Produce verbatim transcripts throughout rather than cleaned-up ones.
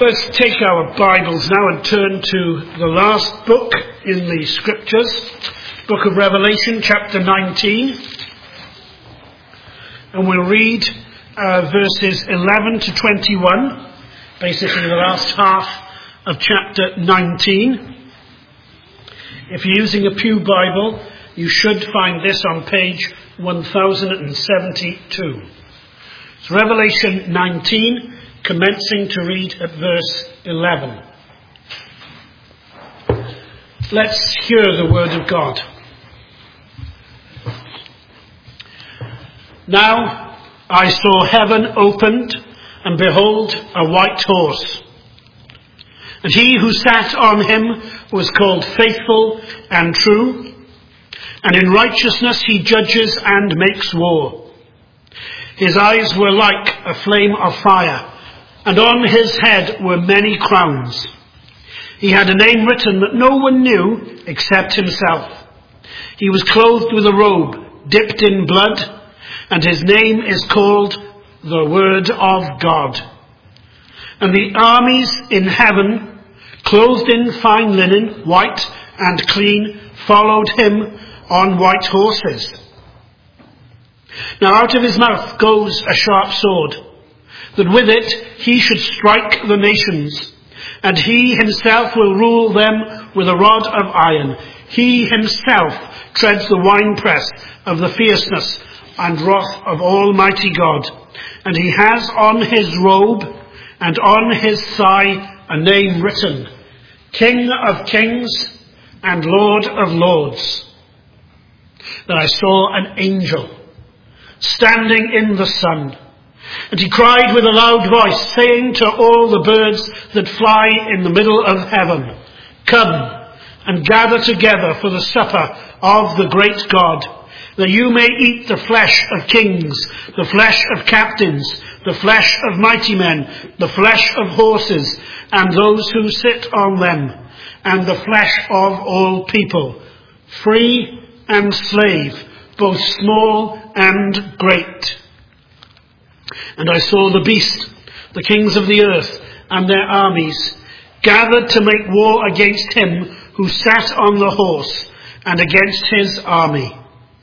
Let's take our Bibles now and turn to the last book in the Scriptures, Book of Revelation, chapter nineteen. And we'll read uh, verses eleven to twenty-one, basically the last half of chapter nineteen. If you're using a Pew Bible, you should find this on page one thousand seventy-two. It's Revelation nineteen, commencing to read at verse eleven. Let's hear the word of God. Now I saw heaven opened, and behold, a white horse. And he who sat on him was called Faithful and True, and in righteousness he judges and makes war. His eyes were like a flame of fire, and on his head were many crowns. He had a name written that no one knew except himself. He was clothed with a robe dipped in blood, and his name is called the Word of God. And the armies in heaven, clothed in fine linen, white and clean, followed him on white horses. Now out of his mouth goes a sharp sword, that with it he should strike the nations, and he himself will rule them with a rod of iron. He himself treads the winepress of the fierceness and wrath of Almighty God. And he has on his robe and on his thigh a name written, King of Kings and Lord of Lords. Then I saw an angel standing in the sun, and he cried with a loud voice, saying to all the birds that fly in the middle of heaven, Come and gather together for the supper of the great God, that you may eat the flesh of kings, the flesh of captains, the flesh of mighty men, the flesh of horses, and those who sit on them, and the flesh of all people, free and slave, both small and great. And I saw the beast, the kings of the earth, and their armies, gathered to make war against him who sat on the horse, and against his army.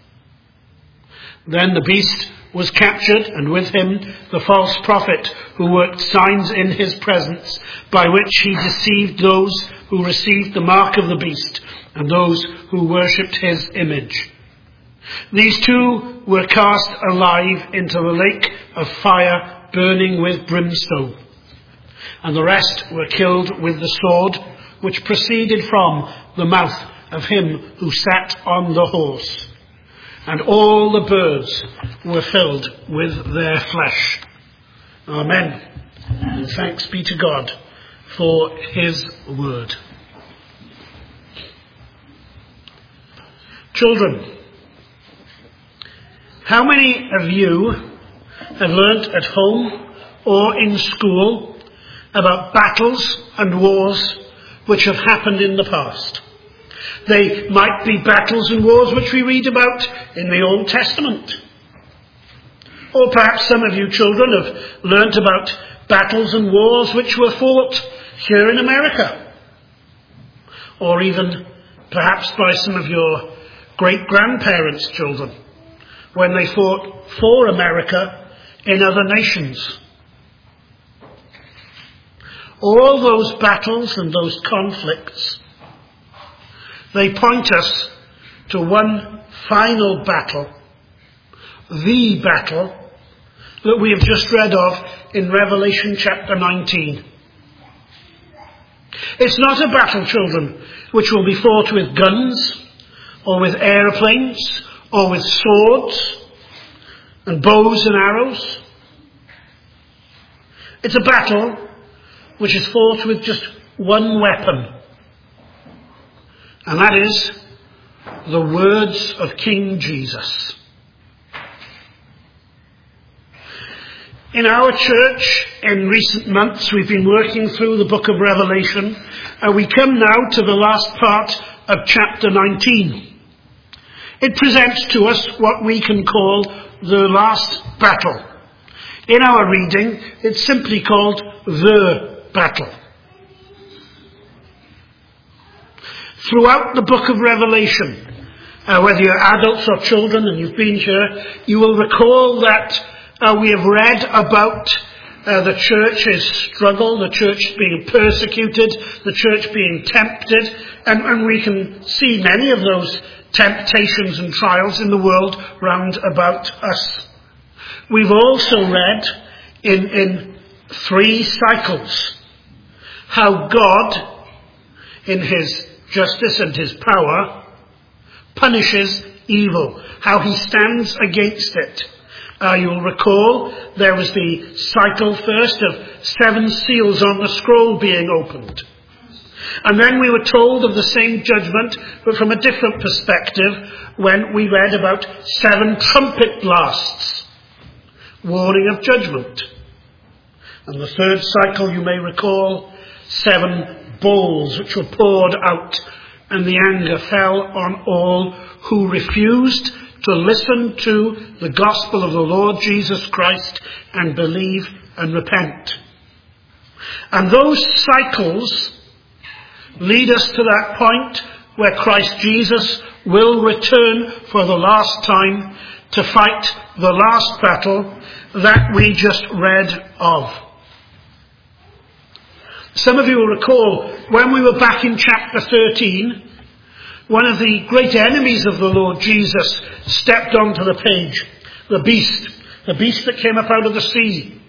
Then the beast was captured, and with him the false prophet, who worked signs in his presence, by which he deceived those who received the mark of the beast, and those who worshipped his image. These two were cast alive into the lake of fire burning with brimstone, and the rest were killed with the sword which proceeded from the mouth of him who sat on the horse. And all the birds were filled with their flesh. Amen. And thanks be to God for his word. Children, how many of you have learnt at home or in school about battles and wars which have happened in the past? They might be battles and wars which we read about in the Old Testament. Or perhaps some of you children have learnt about battles and wars which were fought here in America. Or even perhaps by some of your great-grandparents' children, when they fought for America in other nations. All those battles and those conflicts, they point us to one final battle, the battle that we have just read of in Revelation chapter nineteen. It's not a battle, children, which will be fought with guns or with aeroplanes or with swords and bows and arrows. It's a battle which is fought with just one weapon, and that is the words of King Jesus. In our church, in recent months, we've been working through the book of Revelation, and we come now to the last part of chapter nineteen. It presents to us what we can call the last battle. In our reading, it's simply called the battle. Throughout the book of Revelation, uh, whether you're adults or children and you've been here, you will recall that uh, we have read about uh, the church's struggle, the church being persecuted, the church being tempted, and, and we can see many of those temptations and trials in the world round about us. We've also read in, in three cycles how God, in his justice and his power, punishes evil, how he stands against it. Uh, you'll recall there was the cycle first of seven seals on the scroll being opened. And then we were told of the same judgment, but from a different perspective, when we read about seven trumpet blasts, warning of judgment. And the third cycle, you may recall, seven bowls which were poured out, and the anger fell on all who refused to listen to the gospel of the Lord Jesus Christ and believe and repent. And those cycles lead us to that point where Christ Jesus will return for the last time to fight the last battle that we just read of. Some of you will recall when we were back in chapter thirteen, one of the great enemies of the Lord Jesus stepped onto the page, the beast, the beast that came up out of the sea.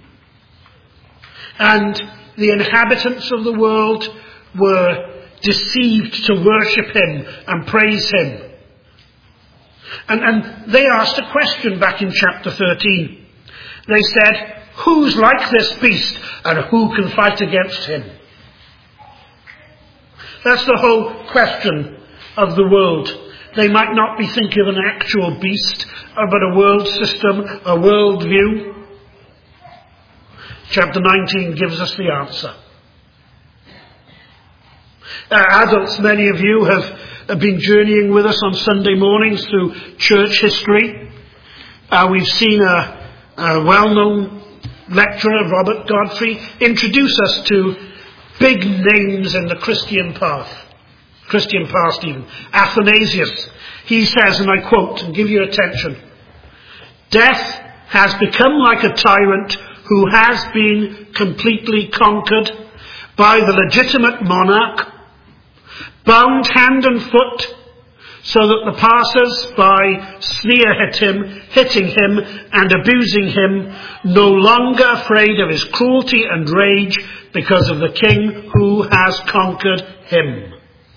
And the inhabitants of the world were deceived to worship him and praise him. And, and they asked a question back in chapter thirteen. They said, "Who's like this beast and who can fight against him?" That's the whole question of the world. They might not be thinking of an actual beast, but a world system, a world view. Chapter nineteen gives us the answer. Uh, adults, many of you have, have been journeying with us on Sunday mornings through church history. Uh, we've seen a, a well-known lecturer, Robert Godfrey, introduce us to big names in the Christian path. Christian past even. Athanasius. He says, and I quote, and give your attention, "Death has become like a tyrant who has been completely conquered by the legitimate monarch, bound hand and foot, so that the passers-by sneer at him, hitting him and abusing him, no longer afraid of his cruelty and rage because of the king who has conquered him.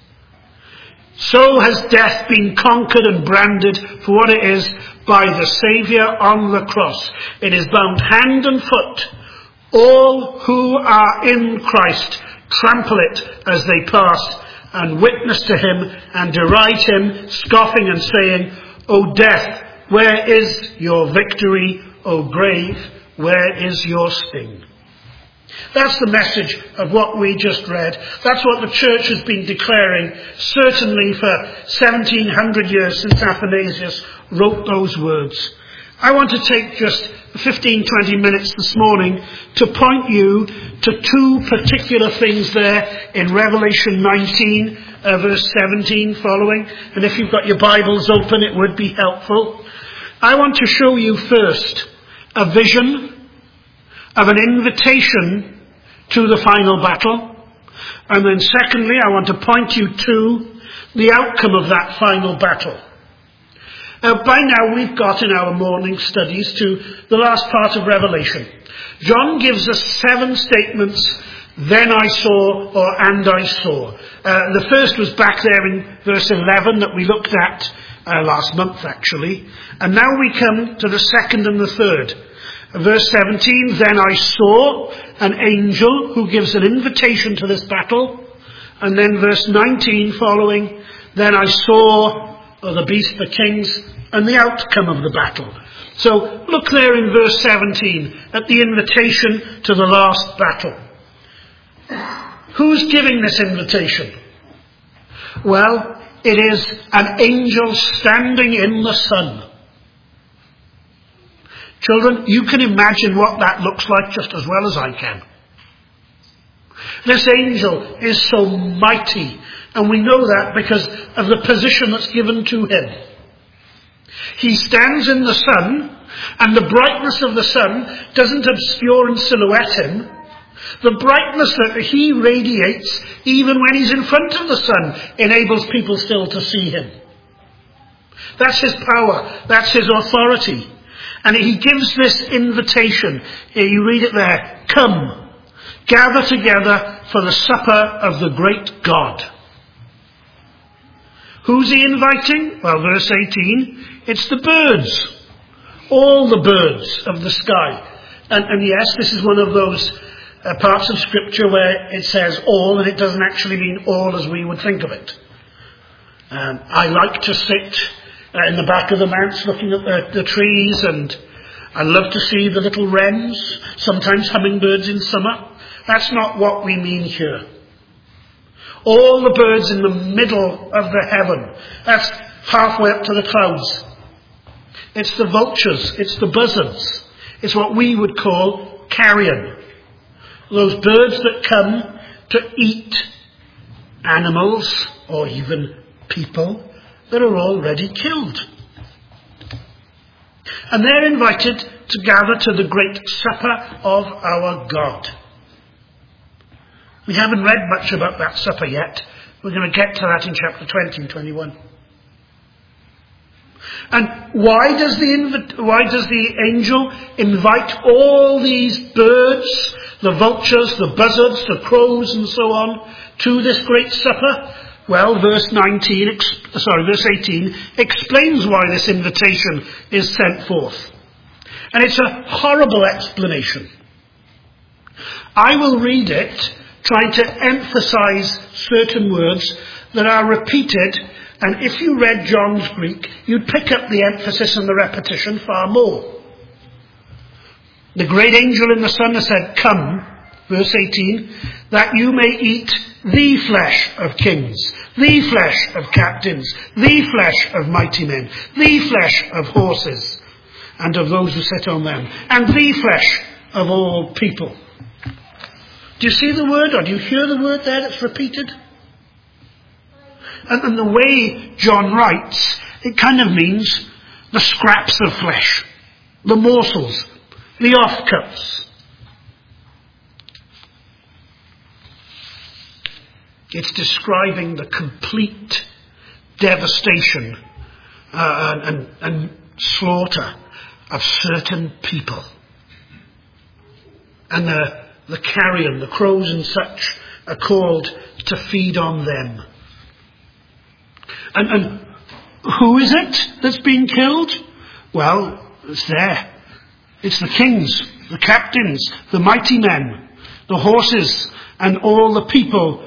So has death been conquered and branded for what it is by the Saviour on the cross. It is bound hand and foot. All who are in Christ trample it as they pass and witness to him and deride him, scoffing and saying, 'O death, where is your victory? O grave, where is your sting?'" That's the message of what we just read. That's what the church has been declaring, certainly for seventeen hundred years since Athanasius wrote those words. I want to take just fifteen, twenty minutes this morning to point you to two particular things there in Revelation nineteen, uh, verse seventeen following. And if you've got your Bibles open, it would be helpful. I want to show you first a vision of an invitation to the final battle. And then secondly, I want to point you to the outcome of that final battle. Now, by now we've got in our morning studies to the last part of Revelation. John gives us seven statements, "Then I saw," or "and I saw." Uh, the first was back there in verse eleven that we looked at uh, last month actually. And now we come to the second and the third. Verse seventeen, "Then I saw an angel who gives an invitation to this battle." And then verse nineteen following, "Then I saw," or the beast, the kings, and the outcome of the battle. So look there in verse seventeen at the invitation to the last battle. Who's giving this invitation? Well, it is an angel standing in the sun. Children, you can imagine what that looks like just as well as I can. This angel is so mighty, and we know that because of the position that's given to him. He stands in the sun, and the brightness of the sun doesn't obscure and silhouette him. The brightness that he radiates, even when he's in front of the sun, enables people still to see him. That's his power. That's his authority. And he gives this invitation. Here, you read it there. Come, gather together for the supper of the great God. Who's he inviting? Well, verse eighteen, it's the birds. All the birds of the sky. And, and yes, this is one of those uh, parts of Scripture where it says all, and it doesn't actually mean all as we would think of it. Um, I like to sit uh, in the back of the manse looking at the, the trees, and I love to see the little wrens, sometimes hummingbirds in summer. That's not what we mean here. All the birds in the middle of the heaven. That's halfway up to the clouds. It's the vultures. It's the buzzards. It's what we would call carrion. Those birds that come to eat animals or even people that are already killed. And they're invited to gather to the great supper of our God. We haven't read much about that supper yet. We're going to get to that in chapter twenty and twenty-one. And why does the inv- why does the angel invite all these birds, the vultures, the buzzards, the crows and so on, to this great supper? Well, verse nineteen, ex- sorry, verse eighteen explains why this invitation is sent forth. And it's a horrible explanation. I will read it, trying to emphasize certain words that are repeated, and if you read John's Greek, you'd pick up the emphasis and the repetition far more. The great angel in the sun has said, come, verse eighteen, that you may eat the flesh of kings, the flesh of captains, the flesh of mighty men, the flesh of horses, and of those who sit on them, and the flesh of all people. Do you see the word, or do you hear the word there that's repeated? And, and the way John writes, it kind of means the scraps of flesh, the morsels, the offcuts. It's describing the complete devastation uh, and, and, and slaughter of certain people. And the The carrion, the crows and such, are called to feed on them. And, and who is it that's been killed? Well, it's there. It's the kings, the captains, the mighty men, the horses, and all the people.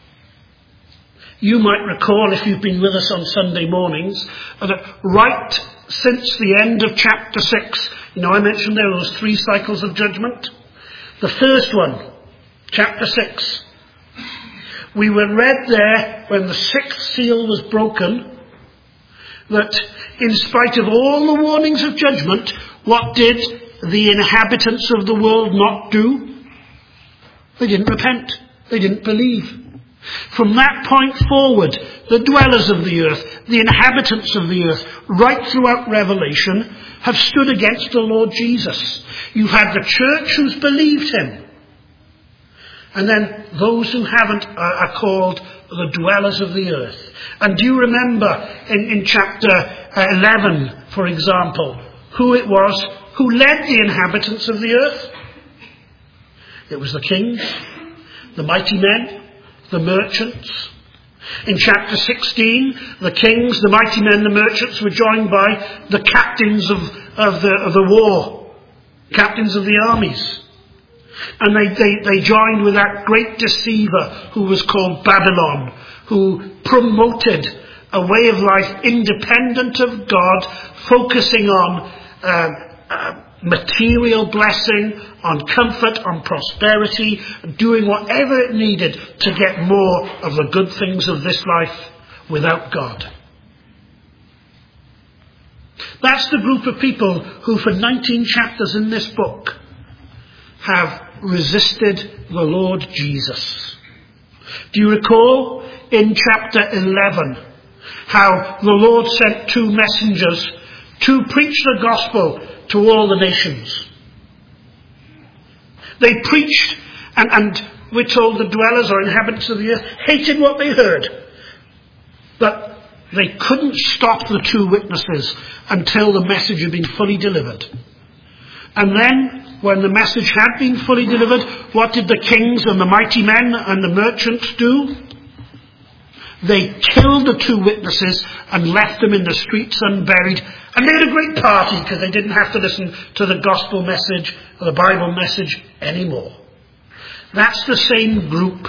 You might recall, if you've been with us on Sunday mornings, that right since the end of chapter six, you know, I mentioned there were those three cycles of judgment. The first one, chapter six, we were read there when the sixth seal was broken, that in spite of all the warnings of judgment, what did the inhabitants of the world not do? They didn't repent. They didn't believe. From that point forward, the dwellers of the earth, the inhabitants of the earth, right throughout Revelation, have stood against the Lord Jesus. You've had the church who's believed him. And then those who haven't are, are called the dwellers of the earth. And do you remember in, in chapter eleven, for example, who it was who led the inhabitants of the earth? It was the kings, the mighty men, the merchants. In chapter sixteen, the kings, the mighty men, the merchants were joined by the captains of, of, the, of the war, captains of the armies. And they, they, they joined with that great deceiver who was called Babylon, who promoted a way of life independent of God, focusing on uh, uh, material blessing, on comfort, on prosperity, doing whatever it needed to get more of the good things of this life without God. That's the group of people who for nineteen chapters in this book have resisted the Lord Jesus. Do you recall in chapter eleven how the Lord sent two messengers to preach the gospel to all the nations? They preached, and, and we're told the dwellers or inhabitants of the earth hated what they heard. But they couldn't stop the two witnesses until the message had been fully delivered. And then, when the message had been fully delivered, what did the kings and the mighty men and the merchants do? They killed the two witnesses and left them in the streets unburied. And they had a great party because they didn't have to listen to the gospel message or the Bible message anymore. That's the same group.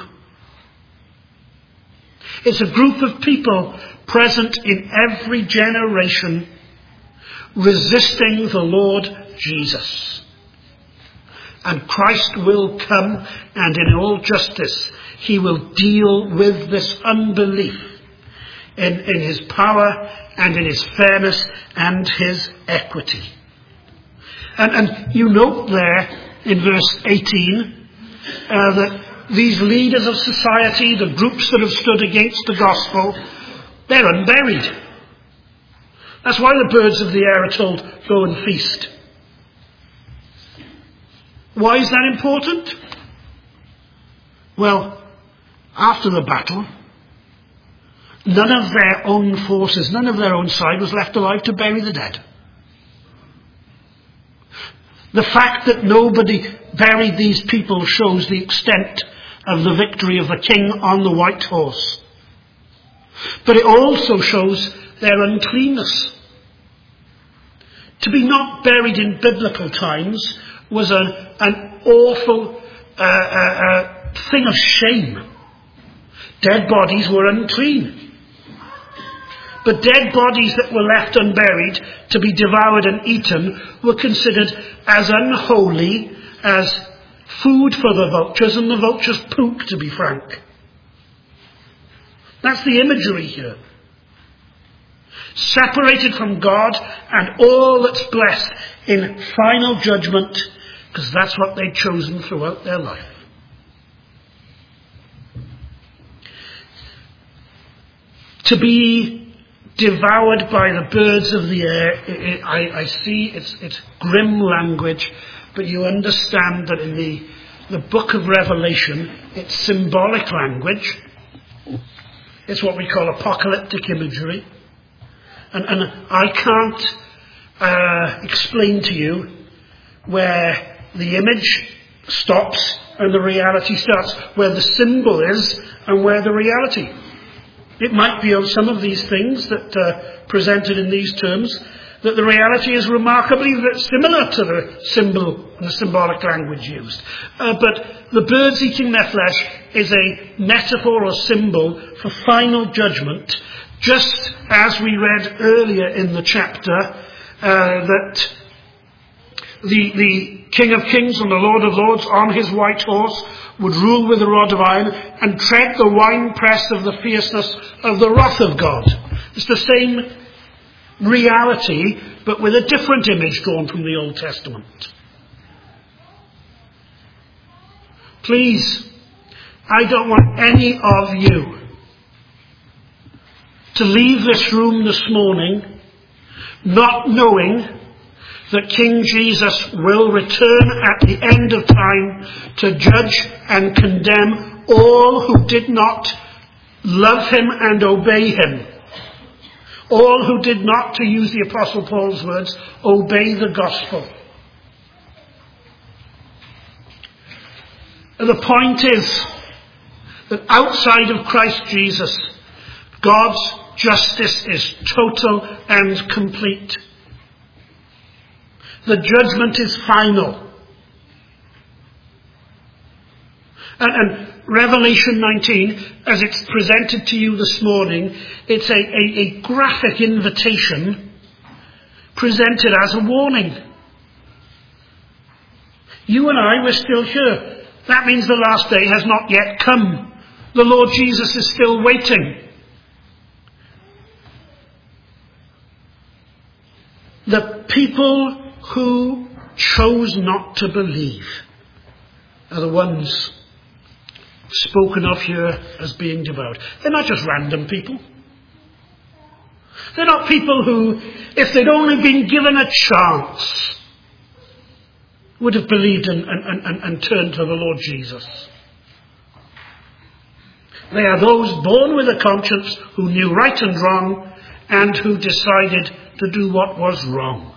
It's a group of people present in every generation resisting the Lord Jesus. And Christ will come, and in all justice he will deal with this unbelief in, in his power and in his fairness and his equity. And, and you note there in verse eighteen uh, that these leaders of society, the groups that have stood against the gospel, they're unburied. That's why the birds of the air are told, go and feast. Why is that important? Well, after the battle, none of their own forces, none of their own side was left alive to bury the dead. The fact that nobody buried these people shows the extent of the victory of the king on the white horse. But it also shows their uncleanness. To be not buried in biblical times was an, an awful uh, uh, uh, thing of shame. Dead bodies were unclean. But dead bodies that were left unburied to be devoured and eaten were considered as unholy as food for the vultures and the vultures' poop, to be frank. That's the imagery here. Separated from God and all that's blessed in final judgment, because that's what they'd chosen throughout their life. To be devoured by the birds of the air, it, it, I, I see it's, it's grim language, but you understand that in the, the book of Revelation, it's symbolic language. It's what we call apocalyptic imagery. And, and I can't uh, explain to you where the image stops and the reality starts, where the symbol is and where the reality. It might be on some of these things that uh, presented in these terms that the reality is remarkably similar to the symbol and the symbolic language used. Uh, but the birds eating their flesh is a metaphor or symbol for final judgment, just as we read earlier in the chapter uh, that the, the King of Kings and the Lord of Lords on his white horse would rule with a rod of iron and tread the winepress of the fierceness of the wrath of God. It's the same reality, but with a different image drawn from the Old Testament. Please, I don't want any of you to leave this room this morning not knowing that King Jesus will return at the end of time to judge and condemn all who did not love him and obey him. All who did not, to use the Apostle Paul's words, obey the gospel. And the point is that outside of Christ Jesus, God's justice is total and complete. The judgment is final. And, and Revelation nineteen, as it's presented to you this morning, it's a, a, a graphic invitation presented as a warning. You and I, we're still here. That means the last day has not yet come. The Lord Jesus is still waiting. The people who chose not to believe are the ones spoken of here as being devout. They're not just random people. They're not people who, if they'd only been given a chance, would have believed and, and, and, and turned to the Lord Jesus. They are those born with a conscience who knew right and wrong and who decided to do what was wrong.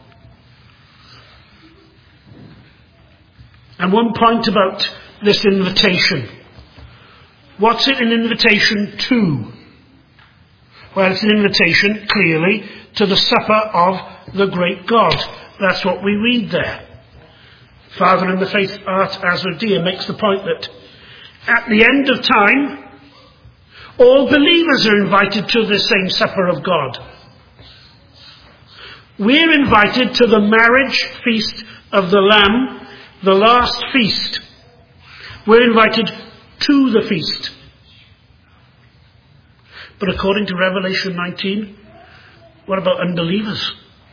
And one point about this invitation. What's it an invitation to? Well, it's an invitation, clearly, to the supper of the great God. That's what we read there. Father in the faith, Art Azradir, makes the point that at the end of time, all believers are invited to the same supper of God. We're invited to the marriage feast of the Lamb, the last feast. We're invited to the feast. But according to Revelation nineteen, what about unbelievers?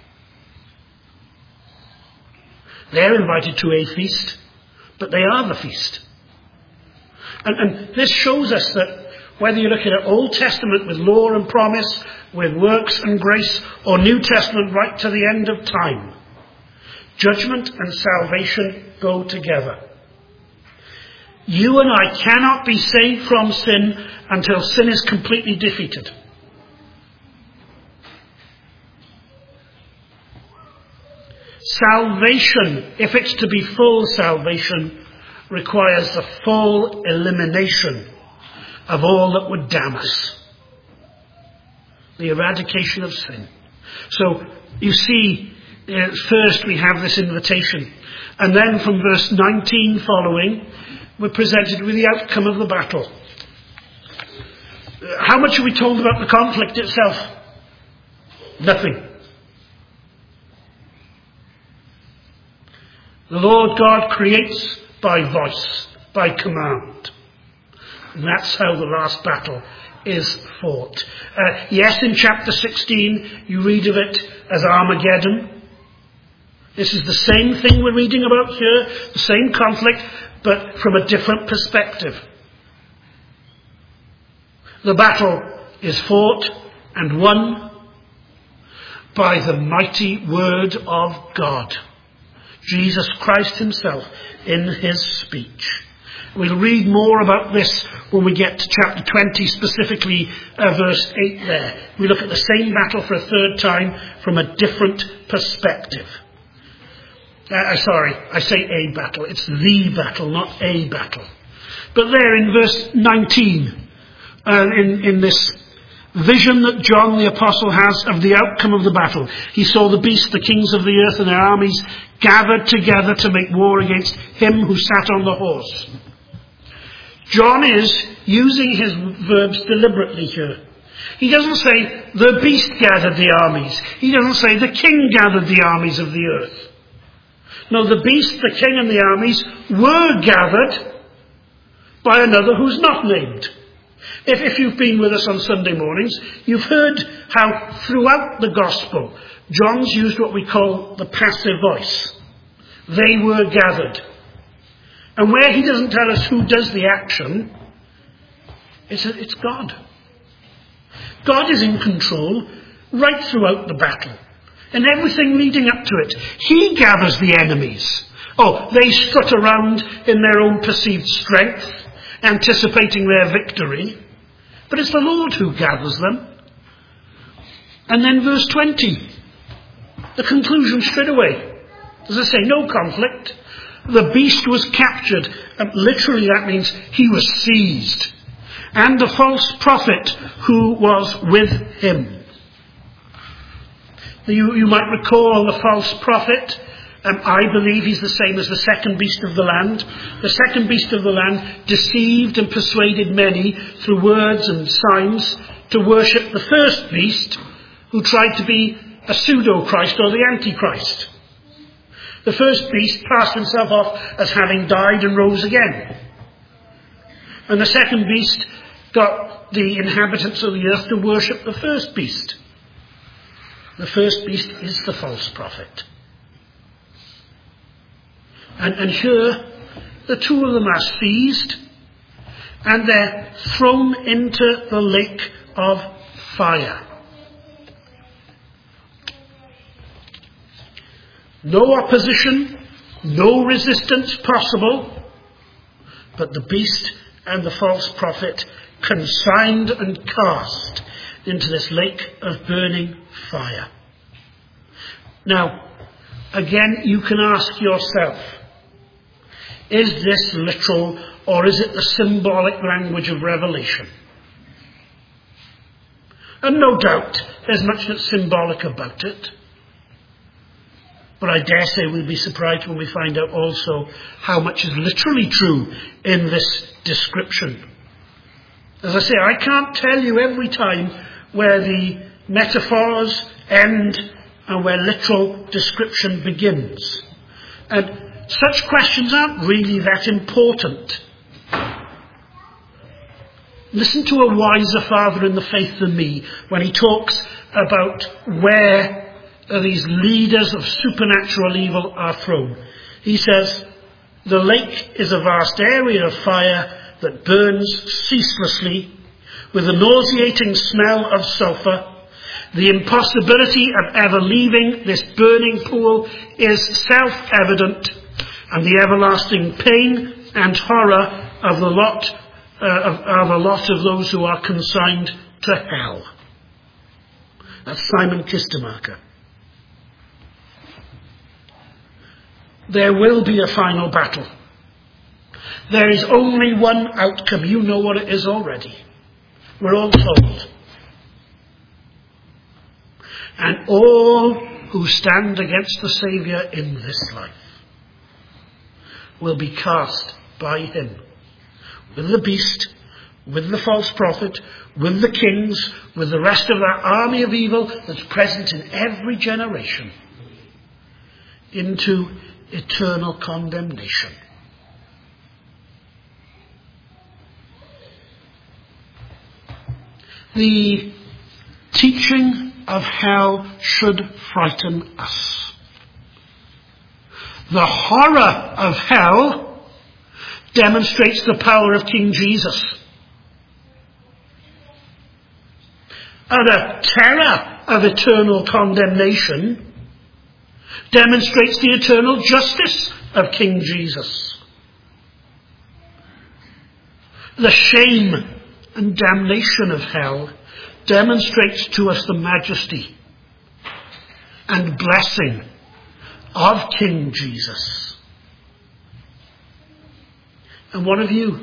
They're invited to a feast, but they are the feast. And, and this shows us that whether you're looking at Old Testament with law and promise, with works and grace, or New Testament right to the end of time, judgment and salvation go together. You and I cannot be saved from sin until sin is completely defeated. Salvation, if it's to be full salvation, requires the full elimination of all that would damn us. The eradication of sin. So, you see, uh, first we have this invitation. And then from verse nineteen following, we're presented with the outcome of the battle. Uh, how much are we told about the conflict itself? Nothing. The Lord God creates by voice, by command. And that's how the last battle is fought. Uh, yes, in chapter sixteen, you read of it as Armageddon. This is the same thing we're reading about here, the same conflict, but from a different perspective. The battle is fought and won by the mighty word of God. Jesus Christ himself in his speech. We'll read more about this when we get to chapter twenty, specifically uh, verse eight there. We look at the same battle for a third time from a different perspective. Uh, sorry, I say a battle. It's the battle, not a battle. But there in verse nineteen, uh, in, in this vision that John the Apostle has of the outcome of the battle, he saw the beast, the kings of the earth and their armies gathered together to make war against him who sat on the horse. John is using his verbs deliberately here. He doesn't say the beast gathered the armies. He doesn't say the king gathered the armies of the earth. No, the beast, the king and the armies were gathered by another who's not named. If, if you've been with us on Sunday mornings, you've heard how throughout the gospel, John's used what we call the passive voice. They were gathered. And where he doesn't tell us who does the action, it's, it's God. God is in control right throughout the battle. And everything leading up to it. He gathers the enemies. Oh, they strut around in their own perceived strength, anticipating their victory. But it's the Lord who gathers them. And then verse twenty. The conclusion straight away. As I say, no conflict. The beast was captured. And literally that means he was seized. And the false prophet who was with him. You, you might recall the false prophet. Um, I believe he's the same as the second beast of the land. The second beast of the land deceived and persuaded many through words and signs to worship the first beast, who tried to be a pseudo-Christ or the Antichrist. The first beast passed himself off as having died and rose again. And the second beast got the inhabitants of the earth to worship the first beast. The first beast is the false prophet. And, and here, the two of them are seized and they're thrown into the lake of fire. No opposition, no resistance possible, but the beast and the false prophet consigned and cast into this lake of burning fire. Now, again, you can ask yourself, is this literal or is it the symbolic language of Revelation? And no doubt there's much that's symbolic about it. But I dare say we'll be surprised when we find out also how much is literally true in this description. As I say, I can't tell you every time where the metaphors end and where literal description begins. And such questions aren't really that important. Listen to a wiser father in the faith than me when he talks about where these leaders of supernatural evil are thrown. He says, the lake is a vast area of fire that burns ceaselessly with a nauseating smell of sulphur. The impossibility of ever leaving this burning pool is self-evident, and the everlasting pain and horror of the lot uh, of, are the lot of those who are consigned to hell. That's Simon Kistemaker. There will be a final battle. There is only one outcome. You know what it is already. We're all told. And all who stand against the Saviour in this life will be cast by him. With the beast, with the false prophet, with the kings, with the rest of that army of evil that's present in every generation, into eternal condemnation. The teaching of hell should frighten us. The horror of hell demonstrates the power of King Jesus. And the terror of eternal condemnation demonstrates the eternal justice of King Jesus. The shame and damnation of hell demonstrates to us the majesty and blessing of King Jesus. And one of you,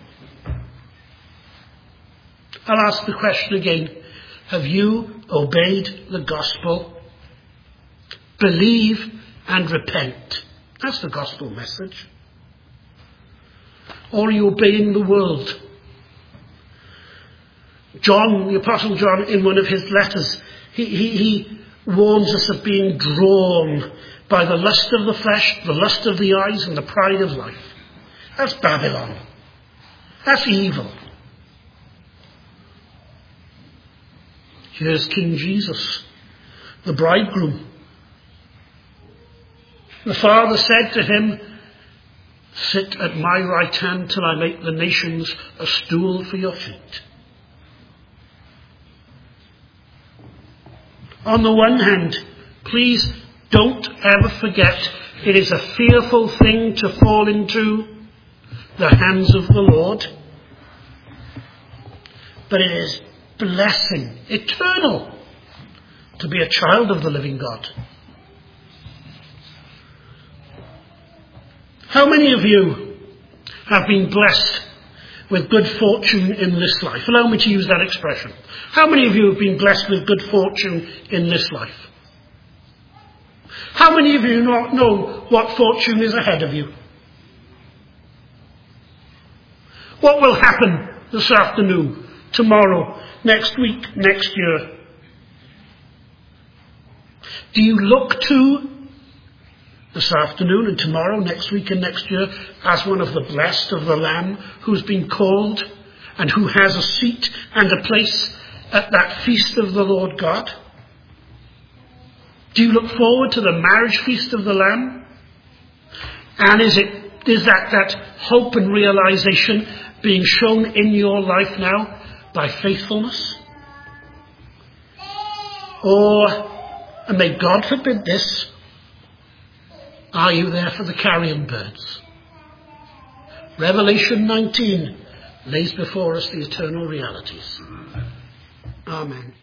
I'll ask the question again, have you obeyed the gospel? Believe and repent. That's the gospel message. Or are you obeying the world? John, the Apostle John, in one of his letters, he, he, he warns us of being drawn by the lust of the flesh, the lust of the eyes, and the pride of life. That's Babylon. That's evil. Here's King Jesus, the bridegroom. The Father said to him, sit at my right hand till I make the nations a stool for your feet. On the one hand, please don't ever forget it is a fearful thing to fall into the hands of the Lord, but it is blessing, eternal, to be a child of the living God. How many of you have been blessed with good fortune in this life? Allow me to use that expression. How many of you have been blessed with good fortune in this life? How many of you not know what fortune is ahead of you? What will happen this afternoon, tomorrow, next week, next year? Do you look to this afternoon and tomorrow, next week and next year, as one of the blessed of the Lamb who's been called and who has a seat and a place at that feast of the Lord God? Do you look forward to the marriage feast of the Lamb? And is it is that that hope and realization being shown in your life now by faithfulness? Or, and may God forbid this, are you there for the carrion birds? Revelation nineteen lays before us the eternal realities. Amen.